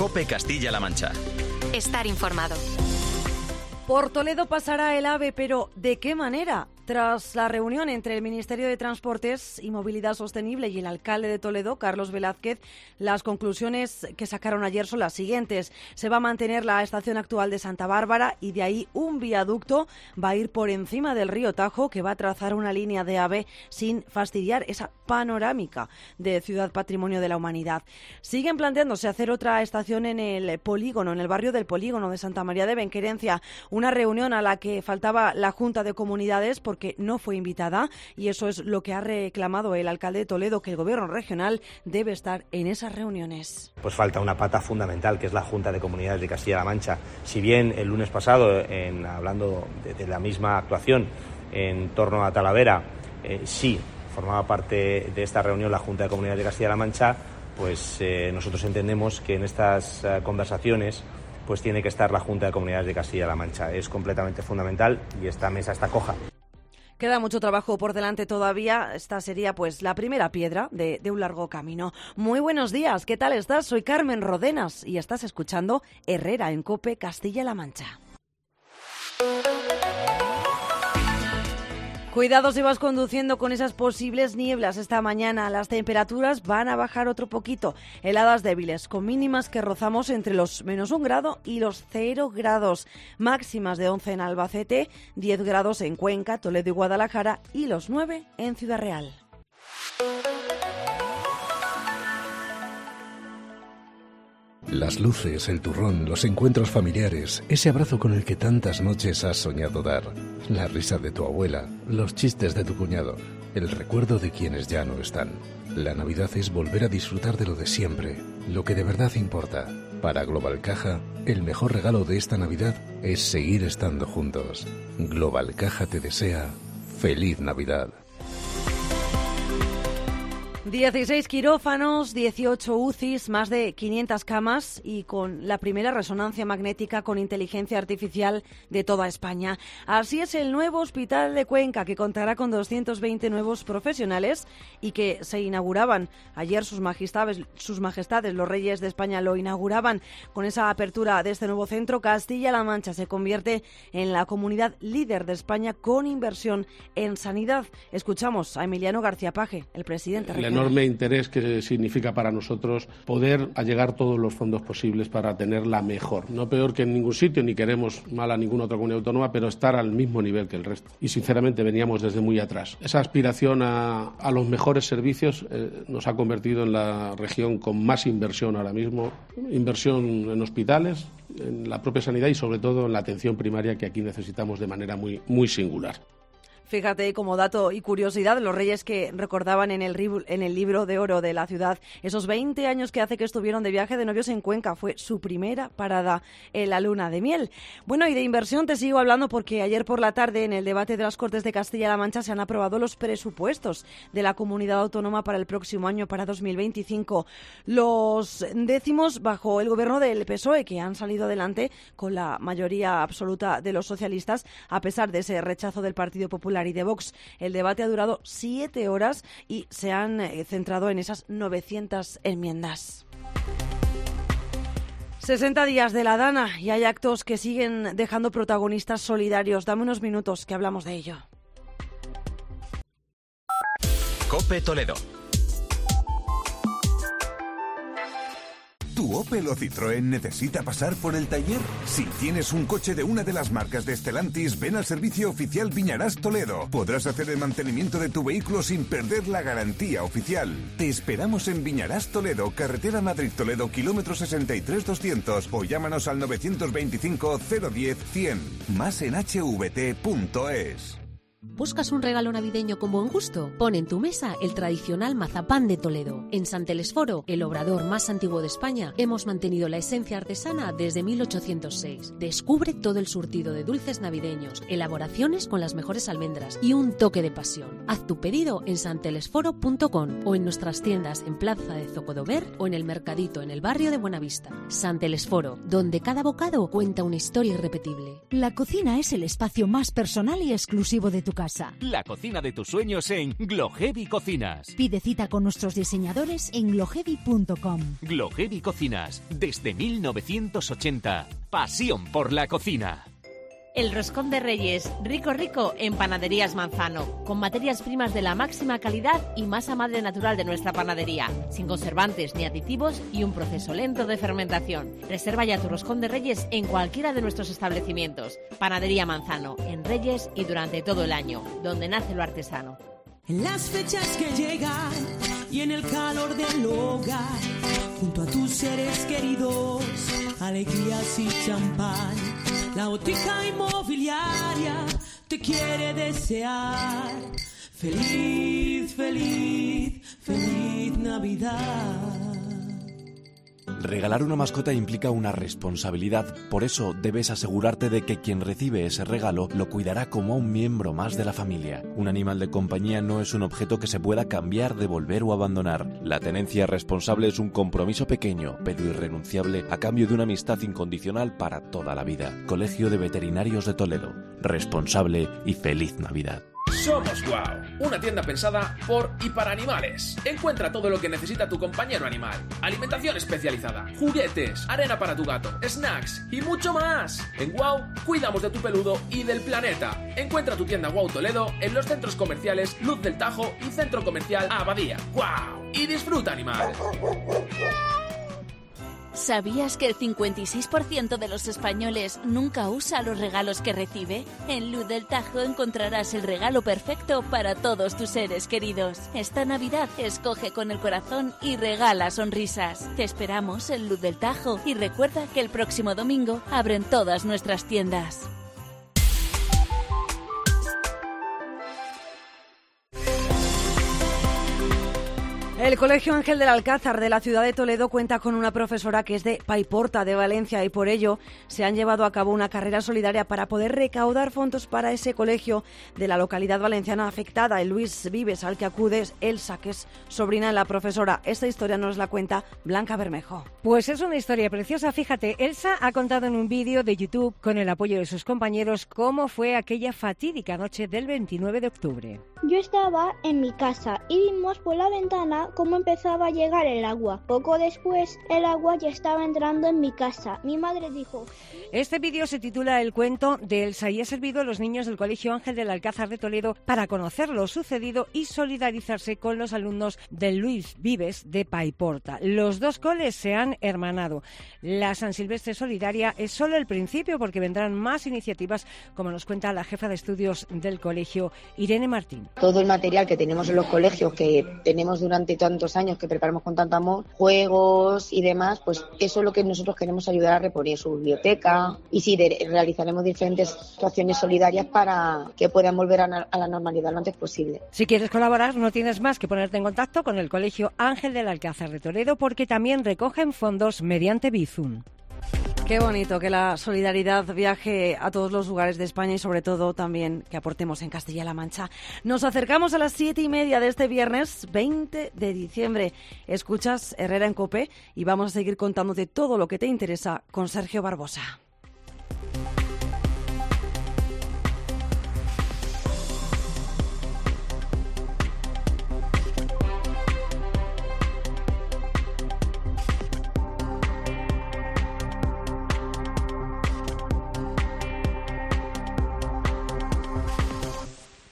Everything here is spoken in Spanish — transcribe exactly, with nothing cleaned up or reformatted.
COPE Castilla-La Mancha. Estar informado. Por Toledo pasará el AVE, pero ¿de qué manera? Tras la reunión entre el Ministerio de Transportes y Movilidad Sostenible y el alcalde de Toledo, Carlos Velázquez, las conclusiones que sacaron ayer son las siguientes. Se va a mantener la estación actual de Santa Bárbara y de ahí un viaducto va a ir por encima del río Tajo, que va a trazar una línea de AVE sin fastidiar esa panorámica de Ciudad Patrimonio de la Humanidad. Siguen planteándose hacer otra estación en el polígono, en el barrio del polígono de Santa María de Benquerencia, una reunión a la que faltaba la Junta de Comunidades porque no fue invitada, y eso es lo que ha reclamado el alcalde de Toledo, que el gobierno regional debe estar en esas reuniones. Pues falta una pata fundamental, que es la Junta de Comunidades de Castilla-La Mancha. Si bien el lunes pasado, en, hablando de, de la misma actuación en torno a Talavera, eh, sí formaba parte de esta reunión la Junta de Comunidades de Castilla-La Mancha, pues eh, nosotros entendemos que en estas uh, conversaciones pues tiene que estar la Junta de Comunidades de Castilla-La Mancha. Es completamente fundamental y esta mesa está coja. Queda mucho trabajo por delante todavía. Esta sería pues la primera piedra de, de un largo camino. Muy buenos días, ¿qué tal estás? Soy Carmen Rodenas y estás escuchando Herrera en COPE Castilla-La Mancha. Cuidado si vas conduciendo con esas posibles nieblas esta mañana. Las temperaturas van a bajar otro poquito. Heladas débiles, con mínimas que rozamos entre los menos un grado y los cero grados. Máximas de once en Albacete, diez grados en Cuenca, Toledo y Guadalajara y los nueve en Ciudad Real. Las luces, el turrón, los encuentros familiares, ese abrazo con el que tantas noches has soñado dar, la risa de tu abuela, los chistes de tu cuñado, el recuerdo de quienes ya no están. La Navidad es volver a disfrutar de lo de siempre, lo que de verdad importa. Para Global Caja, el mejor regalo de esta Navidad es seguir estando juntos. Global Caja te desea feliz Navidad. dieciséis quirófanos, dieciocho U C Is, más de quinientas camas y con la primera resonancia magnética con inteligencia artificial de toda España. Así es el nuevo Hospital de Cuenca, que contará con doscientos veinte nuevos profesionales y que se inauguraban ayer sus majestades, sus majestades, los reyes de España lo inauguraban. Con esa apertura de este nuevo centro, Castilla-La Mancha se convierte en la comunidad líder de España con inversión en sanidad. Escuchamos a Emiliano García Paje, el presidente regional. Enorme interés que significa para nosotros poder allegar todos los fondos posibles para tenerla mejor. No peor que en ningún sitio, ni queremos mal a ninguna otra comunidad autónoma, pero estar al mismo nivel que el resto. Y sinceramente veníamos desde muy atrás. Esa aspiración a, a los mejores servicios eh, nos ha convertido en la región con más inversión ahora mismo. Inversión en hospitales, en la propia sanidad y sobre todo en la atención primaria, que aquí necesitamos de manera muy, muy singular. Fíjate, como dato y curiosidad, los reyes que recordaban en el, en el libro de oro de la ciudad esos veinte años que hace que estuvieron de viaje de novios en Cuenca. Fue su primera parada en la luna de miel. Bueno, y de inversión te sigo hablando porque ayer por la tarde, en el debate de las Cortes de Castilla-La Mancha, se han aprobado los presupuestos de la comunidad autónoma para el próximo año, para dos mil veinticinco. Los décimos bajo el gobierno del P S O E, que han salido adelante con la mayoría absoluta de los socialistas, a pesar de ese rechazo del Partido Popular y de Vox. El debate ha durado siete horas y se han eh, centrado en esas novecientas enmiendas. sesenta días de la Dana y hay actos que siguen dejando protagonistas solidarios. Dame unos minutos que hablamos de ello. COPE Toledo. ¿Tu Opel o Citroën necesita pasar por el taller? Si tienes un coche de una de las marcas de Stellantis, ven al servicio oficial Viñarás Toledo. Podrás hacer el mantenimiento de tu vehículo sin perder la garantía oficial. Te esperamos en Viñarás Toledo, carretera Madrid-Toledo, kilómetro sesenta y tres doscientos, o llámanos al novecientos veinticinco cero diez cien. Más en h v t punto es. ¿Buscas un regalo navideño con buen gusto? Pon en tu mesa el tradicional mazapán de Toledo. En San Telesforo, el obrador más antiguo de España, hemos mantenido la esencia artesana desde mil ochocientos seis. Descubre todo el surtido de dulces navideños, elaboraciones con las mejores almendras y un toque de pasión. Haz tu pedido en santelesforo punto com o en nuestras tiendas en Plaza de Zocodover o en el Mercadito en el barrio de Buenavista. San Telesforo, donde cada bocado cuenta una historia irrepetible. La cocina es el espacio más personal y exclusivo de tu casa. casa. La cocina de tus sueños en Glohevi Cocinas. Pide cita con nuestros diseñadores en glohevi punto com. Glohevi Cocinas, desde mil novecientos ochenta. Pasión por la cocina. El roscón de Reyes, rico rico en Panaderías Manzano, con materias primas de la máxima calidad y masa madre natural de nuestra panadería, sin conservantes ni aditivos y un proceso lento de fermentación. Reserva ya tu roscón de Reyes en cualquiera de nuestros establecimientos. Panadería Manzano, en Reyes y durante todo el año, donde nace lo artesano. En las fechas que llegan y en el calor del hogar, junto a tus seres queridos, alegrías y champán, la botica inmobiliaria te quiere desear. Feliz, feliz, feliz Navidad. Regalar una mascota implica una responsabilidad, por eso debes asegurarte de que quien recibe ese regalo lo cuidará como a un miembro más de la familia. Un animal de compañía no es un objeto que se pueda cambiar, devolver o abandonar. La tenencia responsable es un compromiso pequeño, pero irrenunciable, a cambio de una amistad incondicional para toda la vida. Colegio de Veterinarios de Toledo. Responsable y feliz Navidad. Somos Wow, una tienda pensada por y para animales. Encuentra todo lo que necesita tu compañero animal. Alimentación especializada, juguetes, arena para tu gato, snacks y mucho más. En Wow, cuidamos de tu peludo y del planeta. Encuentra tu tienda Wow Toledo en los centros comerciales Luz del Tajo y Centro Comercial Abadía. Wow, y disfruta animal. ¿Sabías que el cincuenta y seis por ciento de los españoles nunca usa los regalos que recibe? En Luz del Tajo encontrarás el regalo perfecto para todos tus seres queridos. Esta Navidad escoge con el corazón y regala sonrisas. Te esperamos en Luz del Tajo y recuerda que el próximo domingo abren todas nuestras tiendas. El Colegio Ángel del Alcázar de la ciudad de Toledo cuenta con una profesora que es de Paiporta, de Valencia, y por ello se han llevado a cabo una carrera solidaria para poder recaudar fondos para ese colegio de la localidad valenciana afectada, el Luis Vives, al que acude Elsa, que es sobrina de la profesora. Esta historia nos la cuenta Blanca Bermejo. Pues es una historia preciosa, fíjate. Elsa ha contado en un vídeo de YouTube, con el apoyo de sus compañeros, cómo fue aquella fatídica noche del veintinueve de octubre. Yo estaba en mi casa y vimos por la ventana cómo empezaba a llegar el agua. Poco después, el agua ya estaba entrando en mi casa. Mi madre dijo... Este vídeo se titula El cuento de Elsa y ha servido a los niños del Colegio Ángel del Alcázar de Toledo para conocer lo sucedido y solidarizarse con los alumnos del Luis Vives de Paiporta. Los dos coles se han hermanado. La San Silvestre Solidaria es solo el principio, porque vendrán más iniciativas, como nos cuenta la jefa de estudios del colegio, Irene Martín. Todo el material que tenemos en los colegios, que tenemos durante tantos años, que preparamos con tanto amor, juegos y demás, pues eso es lo que nosotros queremos ayudar a reponer, su biblioteca, y sí, de, realizaremos diferentes actuaciones solidarias para que puedan volver a, a la normalidad lo antes posible. Si quieres colaborar, no tienes más que ponerte en contacto con el Colegio Ángel del Alcázar de Toledo, porque también recogen fondos mediante Bizum. Qué bonito que la solidaridad viaje a todos los lugares de España y sobre todo también que aportemos en Castilla-La Mancha. Nos acercamos a las siete y media de este viernes veinte de diciembre. Escuchas Herrera en COPE y vamos a seguir contándote todo lo que te interesa con Sergio Barbosa.